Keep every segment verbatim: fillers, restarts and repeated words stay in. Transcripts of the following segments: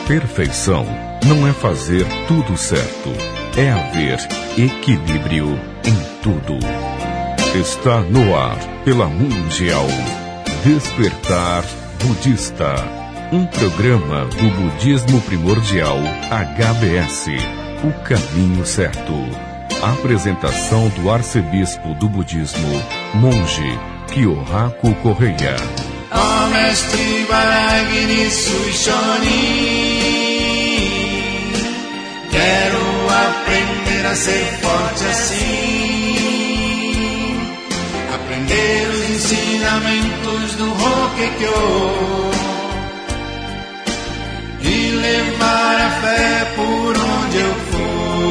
Perfeição não é fazer tudo certo, é haver equilíbrio em tudo. Está no ar, pela Mundial, Despertar Budista, um programa do budismo primordial H B S, o caminho certo. Apresentação do arcebispo do budismo, monge Kyohaku Correia. Ó mestre Varagini Suishoni, quero aprender a ser forte assim, aprender os ensinamentos do Hokkekyo e levar a fé por onde eu for.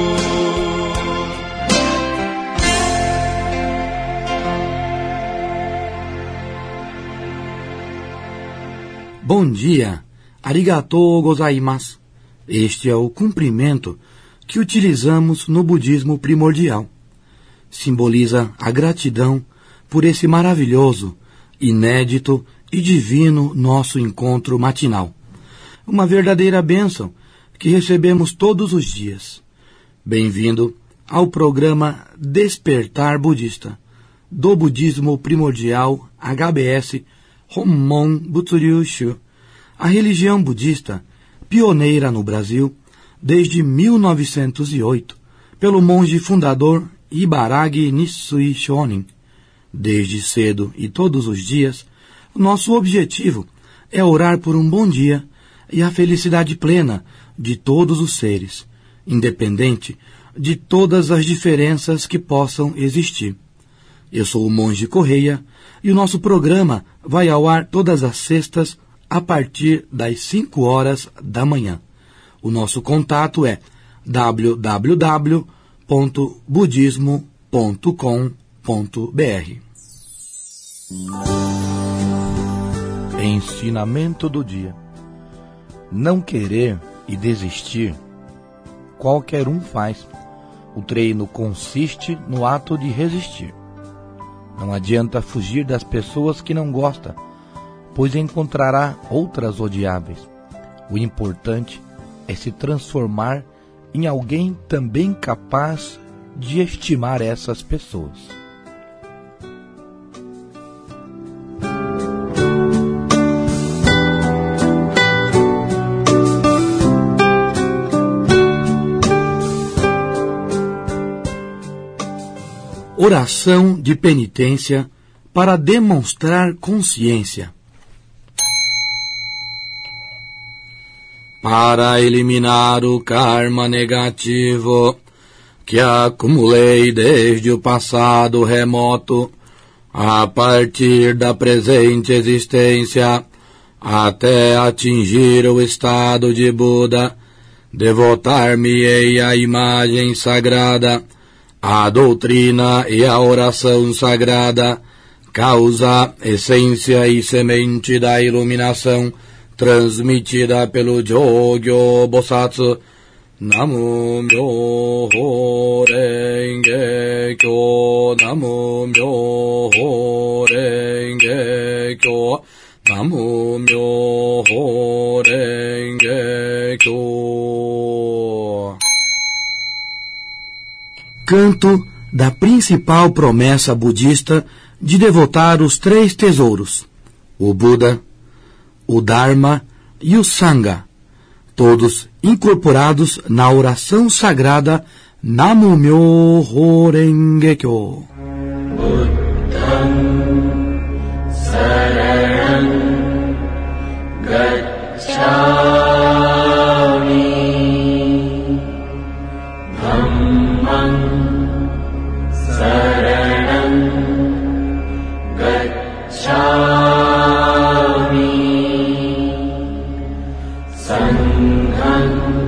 Bom dia, arigatou gozaimasu. Este é o cumprimento que utilizamos no budismo primordial. Simboliza a gratidão por esse maravilhoso, inédito e divino nosso encontro matinal. Uma verdadeira bênção que recebemos todos os dias. Bem-vindo ao programa Despertar Budista, do budismo primordial H B S Hommon Butsuryu-shu, a religião budista pioneira no Brasil desde mil novecentos e oito, pelo monge fundador Ibaragi Nisui Shonin. Desde cedo e todos os dias, nosso objetivo é orar por um bom dia e a felicidade plena de todos os seres, independente de todas as diferenças que possam existir. Eu sou o monge Correia e o nosso programa vai ao ar todas as sextas a partir das cinco horas da manhã. O nosso contato é w w w ponto budismo ponto com ponto b r. Ensinamento do dia. Não querer e desistir, qualquer um faz. O treino consiste no ato de resistir. Não adianta fugir das pessoas que não gosta, pois encontrará outras odiáveis. O importante é se transformar em alguém também capaz de estimar essas pessoas. Oração de penitência para demonstrar consciência. Para eliminar o karma negativo que acumulei desde o passado remoto, a partir da presente existência, até atingir o estado de Buda, devotar-me-ei à imagem sagrada, a doutrina e a oração sagrada, causa, essência e semente da iluminação, transmitida pelo Jogyo Bosatsu. Namo Myoho Renge Kyo, Namo Myoho Renge Kyo, Namo Myoho Renge Kyo. Canto da principal promessa budista de devotar os três tesouros, o Buda, o Dharma e o Sangha, todos incorporados na oração sagrada Namo Myoho Renge Kyo. Buddham Saranam Gacchami, Dhammam Saranam Gacchami, Sangham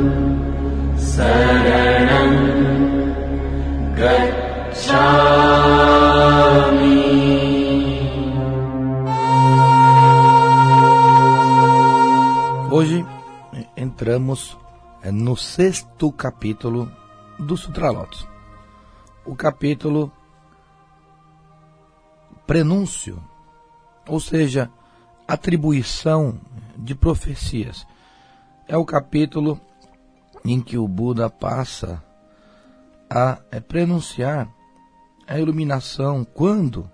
Saranam Gacchami. Hoje entramos no sexto capítulo do Sutra Lotus. O capítulo prenúncio, ou seja, atribuição de profecias. é o capítulo em que o Buda passa a é, prenunciar a iluminação quando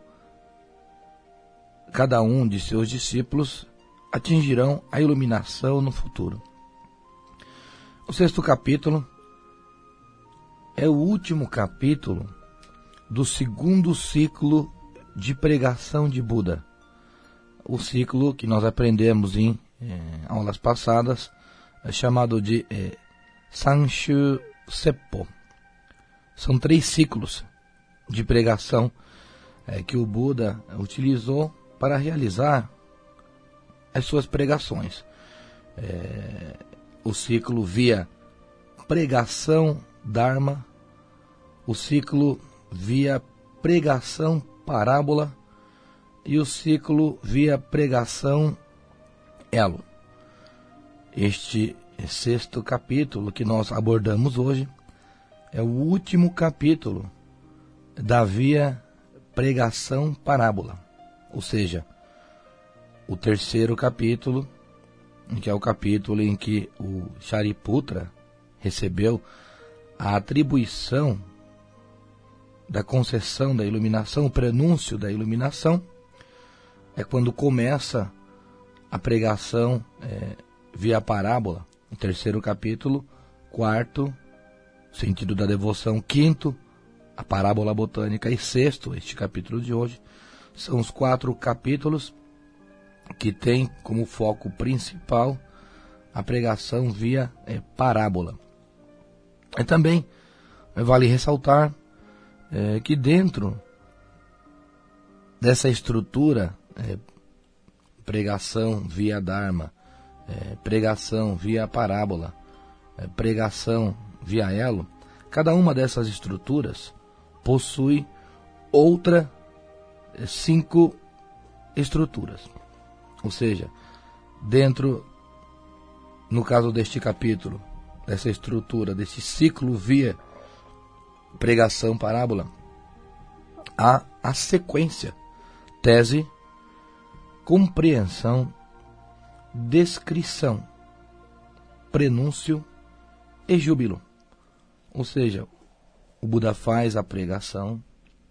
cada um de seus discípulos atingirão a iluminação no futuro. O sexto capítulo é o último capítulo do segundo ciclo de pregação de Buda. O ciclo que nós aprendemos em eh, aulas passadas é chamado de eh, Sanshu Seppo. São três ciclos de pregação eh, que o Buda utilizou para realizar as suas pregações. É, o ciclo via pregação Dharma, o ciclo via pregação parábola e o ciclo via pregação elo. Este sexto capítulo que nós abordamos hoje é o último capítulo da via pregação parábola, ou seja, o terceiro capítulo, que é o capítulo em que o Shariputra recebeu a atribuição da concessão da iluminação, o prenúncio da iluminação, é quando começa a pregação é, via parábola, o terceiro capítulo, quarto, sentido da devoção, quinto, a parábola botânica, e sexto, este capítulo de hoje, são os quatro capítulos que tem como foco principal a pregação via é, parábola. E também vale ressaltar é, que dentro dessa estrutura, é, pregação via Dharma, é, pregação via parábola, é, pregação via elo, cada uma dessas estruturas possui outra é, cinco estruturas. Ou seja, dentro, no caso deste capítulo, dessa estrutura, desse ciclo via pregação parábola, há a sequência, tese, compreensão, descrição, prenúncio e júbilo. Ou seja, o Buda faz a pregação,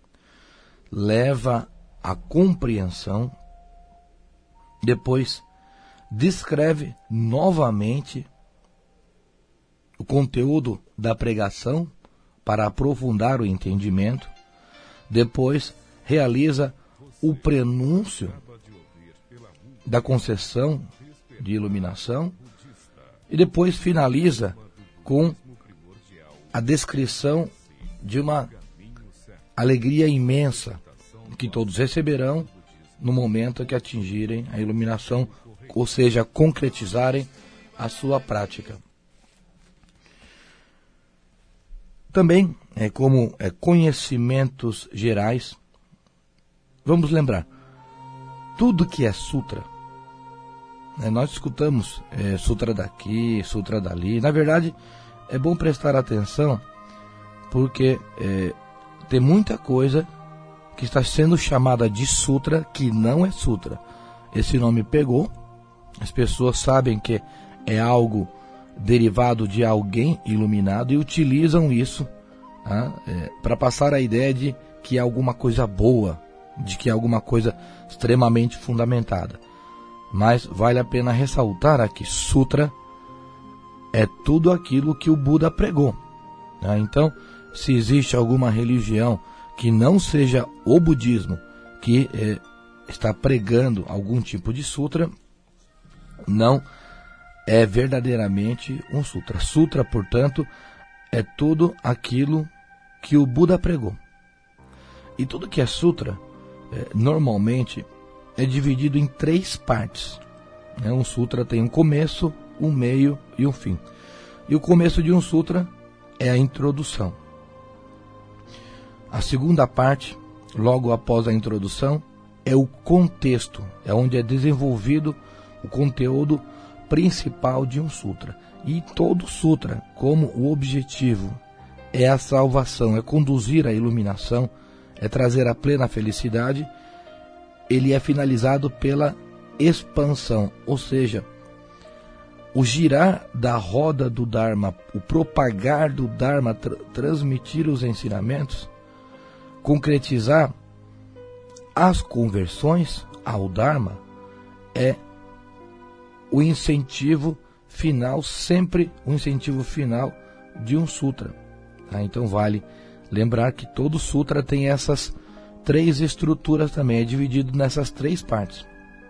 leva a compreensão, depois descreve novamente o conteúdo da pregação para aprofundar o entendimento, depois realiza o prenúncio da concessão de iluminação e depois finaliza com a descrição de uma alegria imensa que todos receberão no momento que atingirem a iluminação, ou seja, concretizarem a sua prática. Também, é, como é, conhecimentos gerais, vamos lembrar, tudo que é sutra, né, nós escutamos é, sutra daqui, sutra dali, na verdade é bom prestar atenção, porque é, tem muita coisa que está sendo chamada de sutra, que não é sutra. Esse nome pegou, as pessoas sabem que é algo derivado de alguém iluminado e utilizam isso tá, é, para passar a ideia de que é alguma coisa boa, de que é alguma coisa extremamente fundamentada. Mas vale a pena ressaltar aqui, sutra é tudo aquilo que o Buda pregou. Tá? Então, se existe alguma religião que não seja o budismo que é, está pregando algum tipo de sutra, não é verdadeiramente um sutra. Sutra, portanto, é tudo aquilo que o Buda pregou. E tudo que é sutra, é, normalmente, é dividido em três partes. Né? Um sutra tem um começo, um meio e um fim. E o começo de um sutra é a introdução. A segunda parte, logo após a introdução, é o contexto, é onde é desenvolvido o conteúdo principal de um sutra. E todo sutra, como o objetivo é a salvação, é conduzir a iluminação, é trazer a plena felicidade, ele é finalizado pela expansão, ou seja, o girar da roda do Dharma, o propagar do Dharma, tra- transmitir os ensinamentos, concretizar as conversões ao Dharma, é o incentivo final, sempre o incentivo final de um sutra. Tá? Então vale lembrar que todo sutra tem essas três estruturas também, é dividido nessas três partes.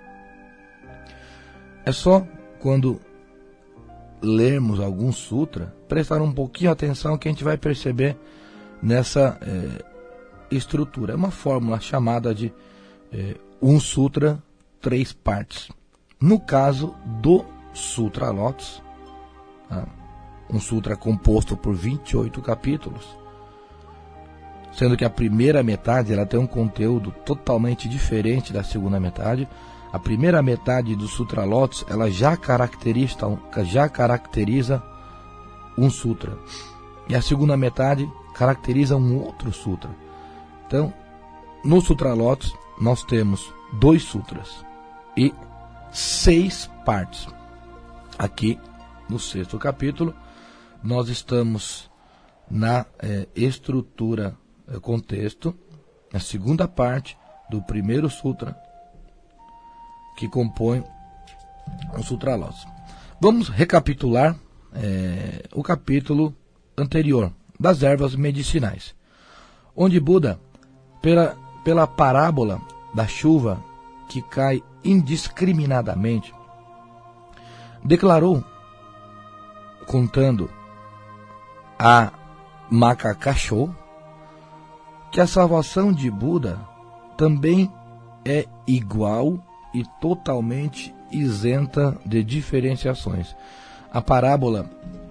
É só quando lermos algum sutra, prestar um pouquinho atenção que a gente vai perceber nessa é, estrutura. É uma fórmula chamada de é, um sutra, três partes. No caso do Sutra Lotus, tá? Um sutra composto por vinte e oito capítulos, sendo que a primeira metade ela tem um conteúdo totalmente diferente da segunda metade. A primeira metade do Sutra Lotus ela já caracteriza, já caracteriza um sutra, e a segunda metade caracteriza um outro sutra. Então, no Sutra Lotus nós temos dois sutras e seis partes. Aqui no sexto capítulo nós estamos na é, estrutura, é, contexto, na segunda parte do primeiro sutra que compõe o Sutra Lotus. Vamos recapitular é, o capítulo anterior das ervas medicinais, onde Buda, pela, pela parábola da chuva que cai indiscriminadamente, declarou, contando a Makakasho, que a salvação de Buda também é igual e totalmente isenta de diferenciações. A parábola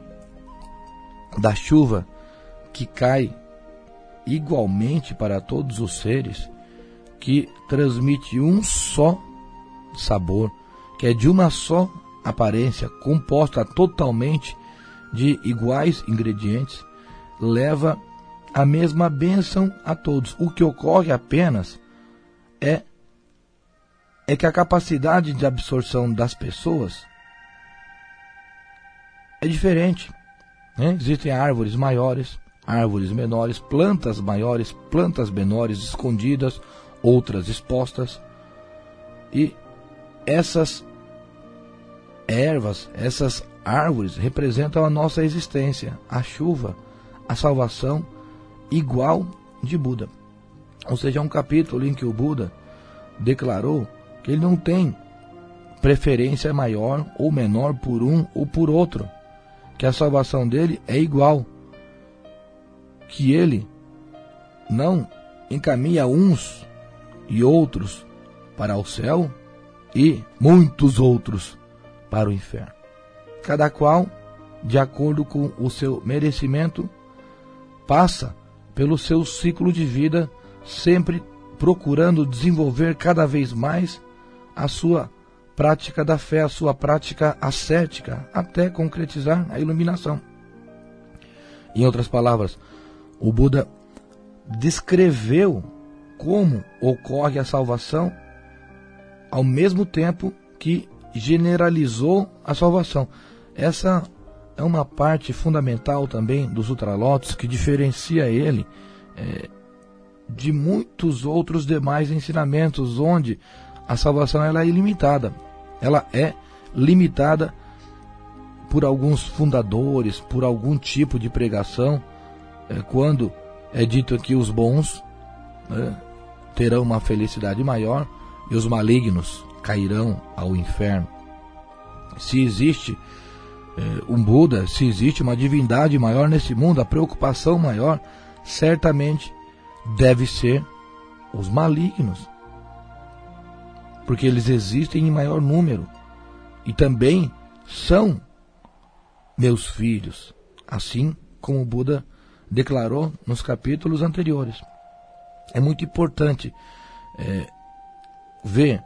da chuva que cai igualmente para todos os seres, que transmite um só sabor, que é de uma só aparência, composta totalmente de iguais ingredientes, leva a mesma bênção a todos. O que ocorre apenas é, é que a capacidade de absorção das pessoas é diferente, né? Existem árvores maiores, árvores menores, plantas maiores, plantas menores, escondidas, outras expostas, e essas ervas, essas árvores representam a nossa existência, a chuva, a salvação igual de Buda. Ou seja, é um capítulo em que o Buda declarou que ele não tem preferência maior ou menor por um ou por outro, que a salvação dele é igual, que ele não encaminha uns e outros para o céu e muitos outros para o inferno. Cada qual, de acordo com o seu merecimento, passa pelo seu ciclo de vida, sempre procurando desenvolver cada vez mais a sua prática da fé, a sua prática ascética, até concretizar a iluminação. Em outras palavras, o Buda descreveu como ocorre a salvação, ao mesmo tempo que generalizou a salvação. Essa é uma parte fundamental também do Sutra Lotus, que diferencia ele é, de muitos outros demais ensinamentos, onde a salvação ela é ilimitada. Ela é limitada por alguns fundadores, por algum tipo de pregação, é, quando é dito que os bons, né, terão uma felicidade maior e os malignos cairão ao inferno. Se existe é, um Buda, se existe uma divindade maior nesse mundo, a preocupação maior certamente deve ser os malignos, porque eles existem em maior número e também são meus filhos, assim como o Buda declarou nos capítulos anteriores. É muito importante é, ver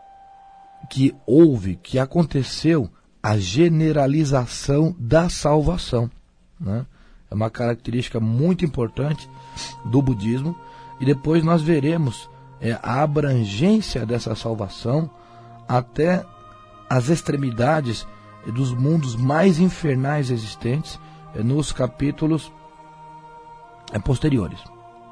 que houve, que aconteceu a generalização da salvação, né? É uma característica muito importante do budismo, e depois nós veremos é, a abrangência dessa salvação até as extremidades dos mundos mais infernais existentes nos capítulos posteriores.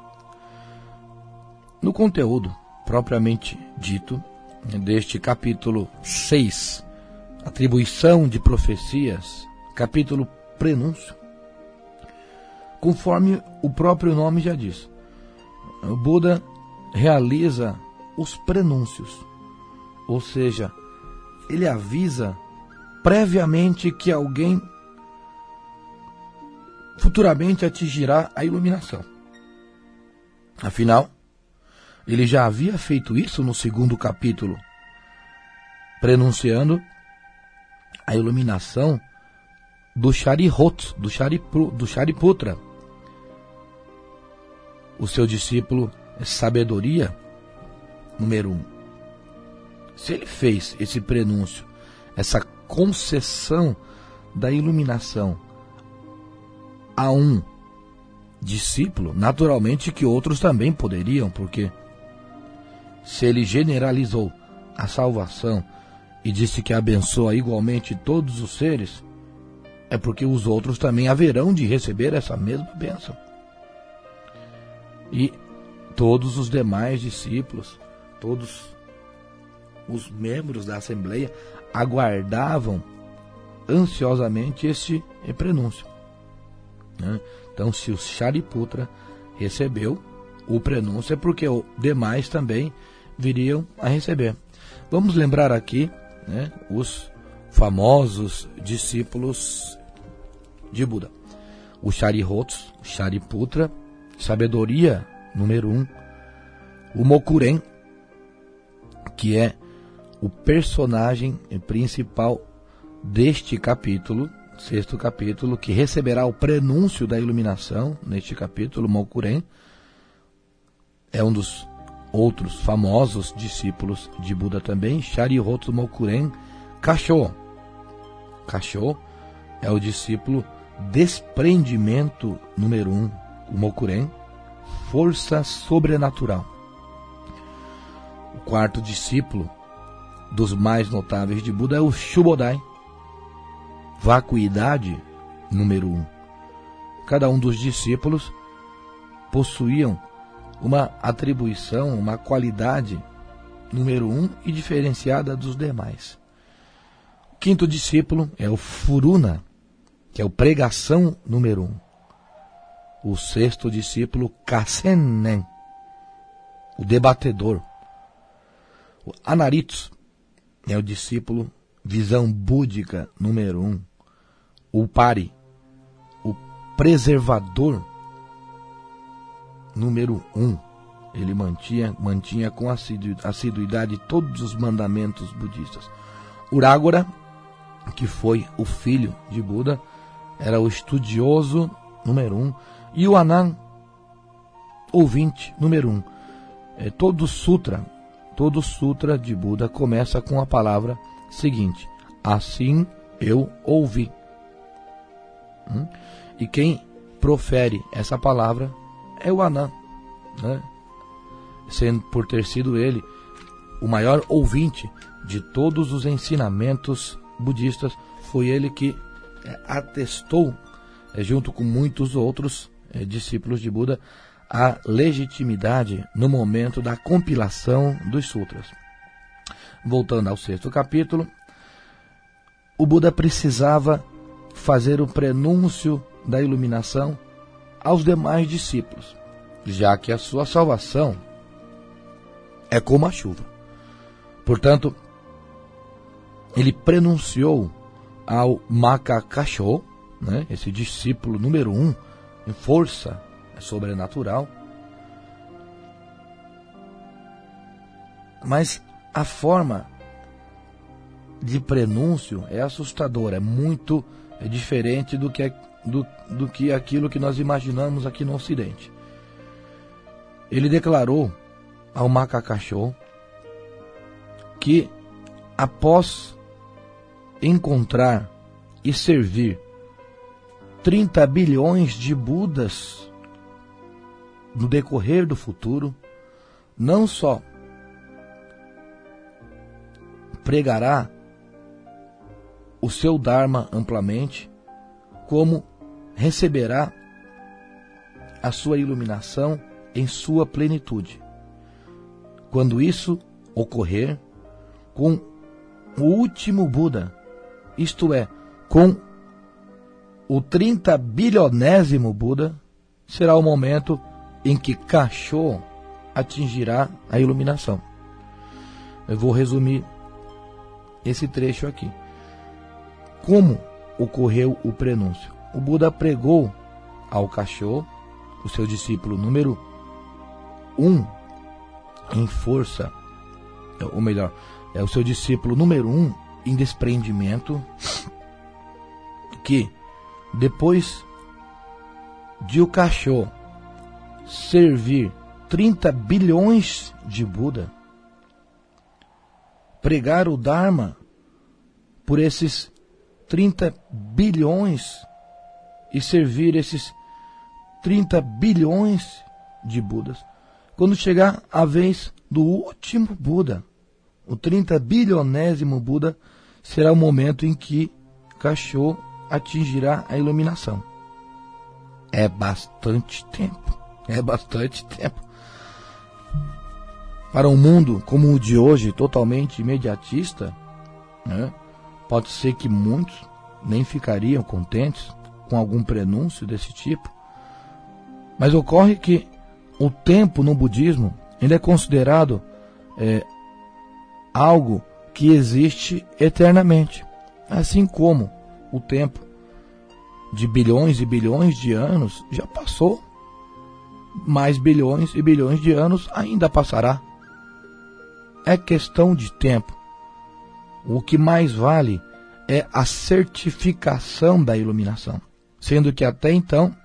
No conteúdo propriamente dito deste capítulo seis, atribuição de profecias, capítulo prenúncio, conforme o próprio nome já diz, o Buda realiza os prenúncios, ou seja, ele avisa previamente que alguém futuramente atingirá a iluminação. Afinal, ele já havia feito isso no segundo capítulo, prenunciando a iluminação do Sharihots, do, Sharipu, do Shariputra, o seu discípulo Sabedoria, número um. Se ele fez esse prenúncio, essa concessão da iluminação a um discípulo, naturalmente que outros também poderiam, porque se ele generalizou a salvação e disse que abençoa igualmente todos os seres, é porque os outros também haverão de receber essa mesma bênção. E todos os demais discípulos, todos os membros da Assembleia aguardavam ansiosamente este prenúncio. Então, se o Shariputra recebeu o prenúncio, é porque os demais também viriam a receber. Vamos lembrar aqui, né, os famosos discípulos de Buda. O Sharihots, o Shariputra, Sabedoria, número um. O Mokuren, que é o personagem principal deste capítulo, sexto capítulo, que receberá o prenúncio da iluminação neste capítulo. Mokuren é um dos outros famosos discípulos de Buda também. Sharihots Mokuren Kasho. Kasho é o discípulo desprendimento número um. O Mokuren, força sobrenatural. O quarto discípulo dos mais notáveis de Buda é o Shubodai, vacuidade número um. Cada um dos discípulos possuíam uma atribuição, uma qualidade número um e diferenciada dos demais. O quinto discípulo é o Furuna, que é o pregação número um. O sexto discípulo, Kassenen, o debatedor. O Anaritos é o discípulo visão búdica número um. O Pari, o preservador número um. Ele mantinha, mantinha com assiduidade todos os mandamentos budistas. Uragora, que foi o filho de Buda, era o estudioso número um. E o Anan, ouvinte número um. É, todo sutra, todo sutra de Buda começa com a palavra seguinte: assim eu ouvi. Hum? E quem profere essa palavra é o Anan, né? Sendo por ter sido ele o maior ouvinte de todos os ensinamentos budistas, foi ele que é, atestou, é, junto com muitos outros é, discípulos de Buda, a legitimidade no momento da compilação dos sutras. Voltando ao sexto capítulo, o Buda precisava fazer o prenúncio da iluminação aos demais discípulos, já que a sua salvação é como a chuva. Portanto, ele prenunciou ao Makakasho, né, esse discípulo número um, em força sobrenatural. Mas a forma de prenúncio é assustadora, é muito é diferente do que, é, do, do que aquilo que nós imaginamos aqui no Ocidente. Ele declarou ao Makakasho que, após encontrar e servir trinta bilhões de Budas no decorrer do futuro, não só pregará o seu Dharma amplamente, como receberá a sua iluminação em sua plenitude. Quando isso ocorrer, com o último Buda, isto é, com o trinta bilionésimo Buda, será o momento em que Kasho atingirá a iluminação. Eu vou resumir esse trecho aqui. Como ocorreu o prenúncio? O Buda pregou ao Kasho, o seu discípulo número um em força, ou melhor, é o seu discípulo número um em desprendimento, que depois de o Kasho servir trinta bilhões de Buda, pregar o Dharma por esses trinta bilhões e servir esses trinta bilhões de Budas, quando chegar a vez do último Buda, o trinta bilionésimo Buda, será o momento em que Kasho atingirá a iluminação. É bastante tempo, é bastante tempo. Para um mundo como o de hoje, totalmente imediatista, né, pode ser que muitos nem ficariam contentes com algum prenúncio desse tipo. Mas ocorre que o tempo no budismo ainda é considerado é, algo que existe eternamente. Assim como o tempo de bilhões e bilhões de anos já passou, mais bilhões e bilhões de anos ainda passará. É questão de tempo. O que mais vale é a certificação da iluminação, sendo que até então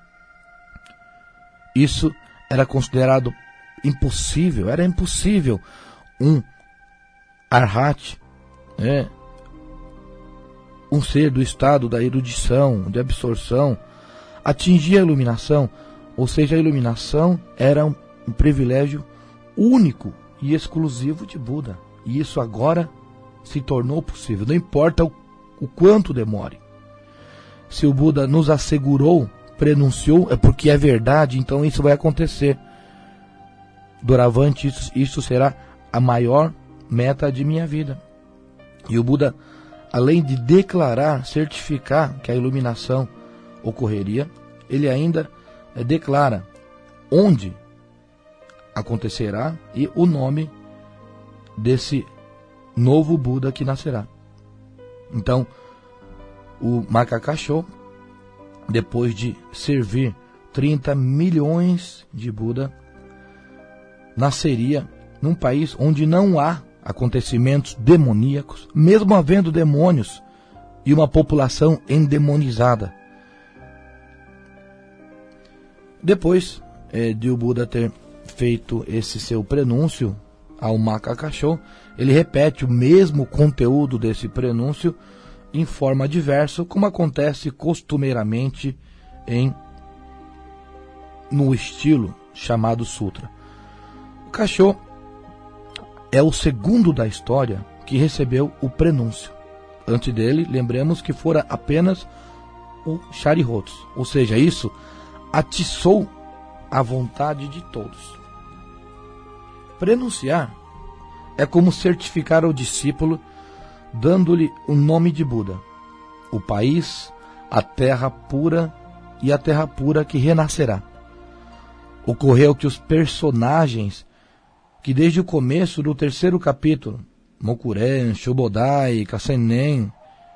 isso era considerado impossível, era impossível um arhat, né, um ser do estado da erudição, de absorção, atingir a iluminação, ou seja, a iluminação era um, um privilégio único e exclusivo de Buda. E isso agora se tornou possível, não importa o, o quanto demore. Se o Buda nos assegurou, prenunciou, é porque é verdade, então isso vai acontecer. Doravante, isso, isso será a maior meta de minha vida. E o Buda, além de declarar, certificar que a iluminação ocorreria, ele ainda é, declara onde acontecerá e o nome desse novo Buda que nascerá. Então, o Marca Kasho, depois de servir trinta milhões de Buda, nasceria num país onde não há acontecimentos demoníacos, mesmo havendo demônios e uma população endemonizada. Depois é, de o Buda ter feito esse seu prenúncio ao Marca Kasho, ele repete o mesmo conteúdo desse prenúncio em forma de verso, como acontece costumeiramente em no estilo chamado Sutra. O Kasho é o segundo da história que recebeu o prenúncio. Antes dele, lembremos que fora apenas o Sharihots, ou seja, isso atiçou a vontade de todos. Prenunciar é como certificar ao discípulo, dando-lhe o nome de Buda, o país, a terra pura e a terra pura que renascerá. Ocorreu que os personagens que desde o começo do terceiro capítulo, Mokuren, Shobodai, Kasenen,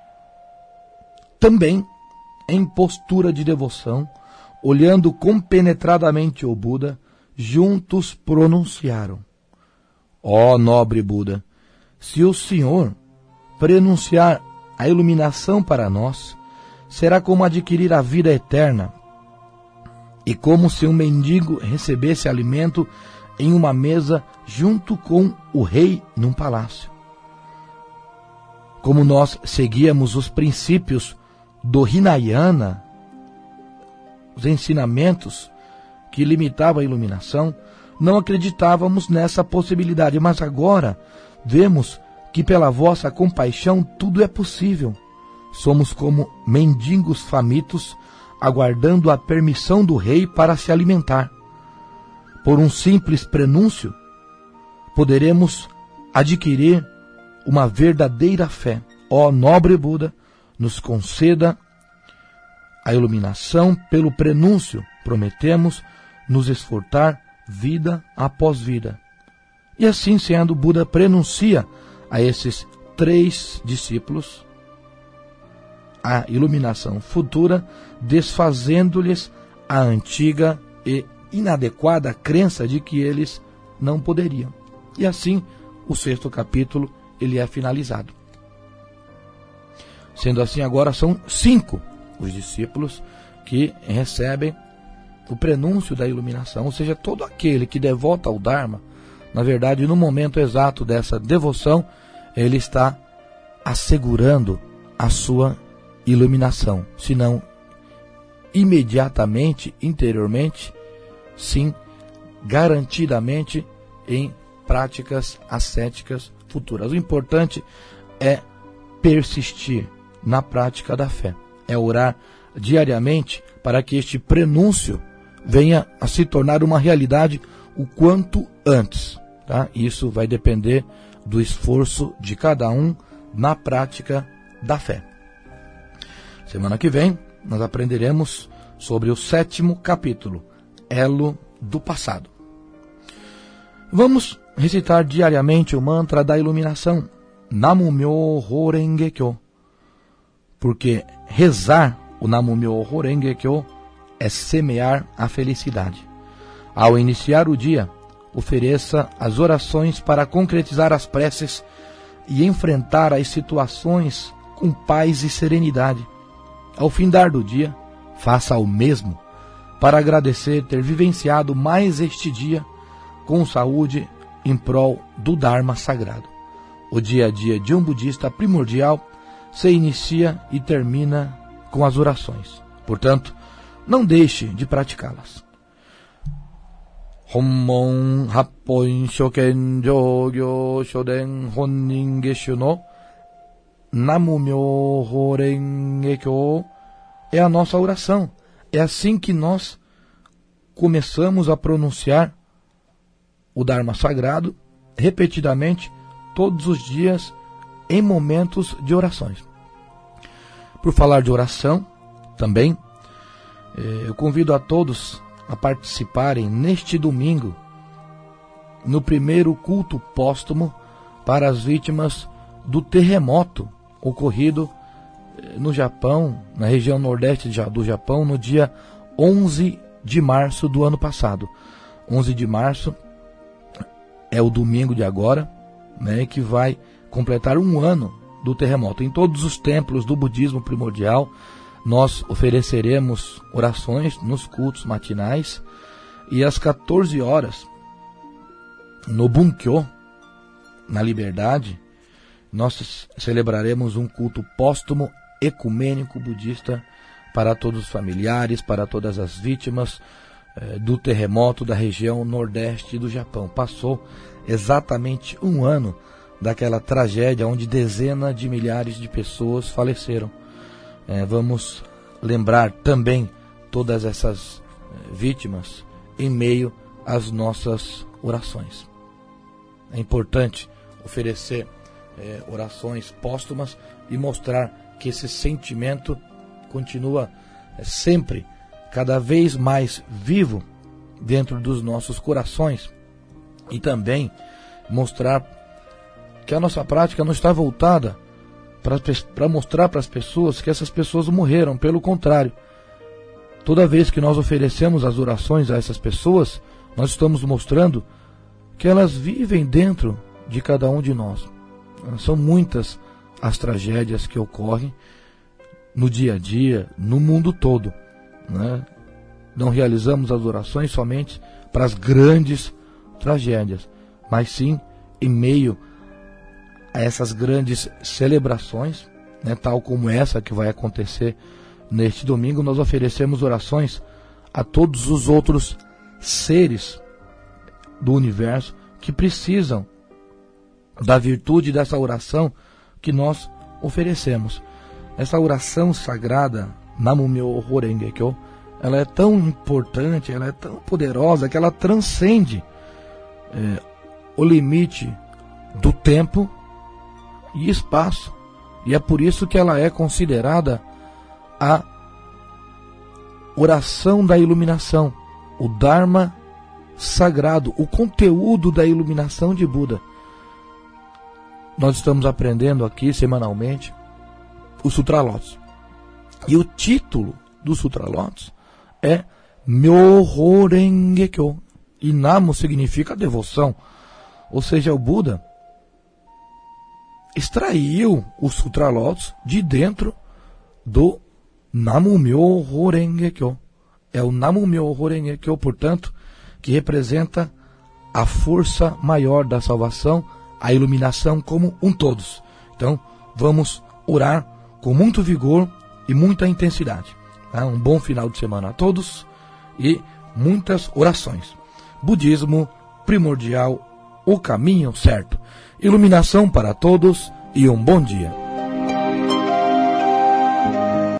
também em postura de devoção, olhando compenetradamente o Buda, juntos pronunciaram: ó nobre Buda, se o Senhor prenunciar a iluminação para nós, será como adquirir a vida eterna, e como se um mendigo recebesse alimento em uma mesa junto com o rei num palácio. Como nós seguíamos os princípios do Hinayana, os ensinamentos que limitavam a iluminação, não acreditávamos nessa possibilidade, mas agora vemos que pela vossa compaixão tudo é possível. somos como mendigos famintos, aguardando a permissão do rei para se alimentar. Por um simples prenúncio, poderemos adquirir uma verdadeira fé. Ó nobre Buda, nos conceda a iluminação pelo prenúncio. Prometemos nos esforçar vida após vida. E assim sendo, Buda prenuncia a esses três discípulos a iluminação futura, desfazendo-lhes a antiga e inadequada crença de que eles não poderiam. E assim, o sexto capítulo ele é finalizado. Sendo assim, agora são cinco os discípulos que recebem o prenúncio da iluminação, ou seja, todo aquele que devota ao Dharma, na verdade, no momento exato dessa devoção, ele está assegurando a sua iluminação, se não imediatamente, interiormente, sim, garantidamente em práticas ascéticas futuras. O importante é persistir na prática da fé, é orar diariamente para que este prenúncio venha a se tornar uma realidade o quanto antes. Tá? Isso vai depender do esforço de cada um na prática da fé. Semana que vem nós aprenderemos sobre o sétimo capítulo, Elo do Passado. Vamos recitar diariamente o mantra da iluminação, Namu-myoho Renge-kyo, porque rezar o Namu-myoho Renge-kyo é semear a felicidade. Ao iniciar o dia, ofereça as orações para concretizar as preces e enfrentar as situações com paz e serenidade. Ao findar do dia, faça o mesmo para agradecer ter vivenciado mais este dia com saúde em prol do Dharma sagrado. O dia a dia de um budista primordial se inicia e termina com as orações. Portanto, não deixe de praticá-las. Hommon Happon Shoken Jogyo Shoden Honnin Geshu no Namu-myoho Renge-kyo é a nossa oração. É assim que nós começamos a pronunciar o Dharma sagrado repetidamente todos os dias em momentos de orações. Por falar de oração, também eu convido a todos a participarem neste domingo no primeiro culto póstumo para as vítimas do terremoto ocorrido no Japão, na região nordeste do Japão, no dia onze de março do ano passado. onze de março é o domingo de agora, né, que vai completar um ano do terremoto. Em todos os templos do budismo primordial, nós ofereceremos orações nos cultos matinais e às quatorze horas, no Bunkyo, na Liberdade, nós celebraremos um culto póstumo ecumênico budista para todos os familiares, para todas as vítimas eh, do terremoto da região nordeste do Japão. Passou exatamente um ano daquela tragédia onde dezenas de milhares de pessoas faleceram. Eh, vamos lembrar também todas essas eh, vítimas em meio às nossas orações. É importante oferecer eh, orações póstumas e mostrar que esse sentimento continua eh, sempre, cada vez mais vivo dentro dos nossos corações, e também mostrar que a nossa prática não está voltada para mostrar para as pessoas que essas pessoas morreram. Pelo contrário, toda vez que nós oferecemos as orações a essas pessoas, nós estamos mostrando que elas vivem dentro de cada um de nós. São muitas as tragédias que ocorrem no dia a dia, no mundo todo, né? Não realizamos as orações somente para as grandes tragédias, mas sim em meio a essas grandes celebrações, né, tal como essa que vai acontecer neste domingo. Nós oferecemos orações a todos os outros seres do universo que precisam da virtude dessa oração que nós oferecemos. essa oração sagrada, Namu Myoho Renge Kyo, ela é tão importante, ela é tão poderosa, que ela transcende é, o limite do tempo e espaço. E é por isso que ela é considerada a oração da iluminação, o Dharma sagrado, o conteúdo da iluminação de Buda. Nós estamos aprendendo aqui semanalmente o Sutra Lotus. E o título do Sutra Lotus é Myoho Renge Kyo. E Namu significa devoção. Ou seja, o Buda extraiu o Sutra Lotus de dentro do Namu Myoho Renge Kyo. É o Namu Myoho Renge Kyo, portanto, que representa a força maior da salvação, a iluminação como um todos. Então, vamos orar com muito vigor e muita intensidade. Tá? Um bom final de semana a todos e muitas orações. Budismo primordial, o caminho certo. Iluminação para todos e um bom dia.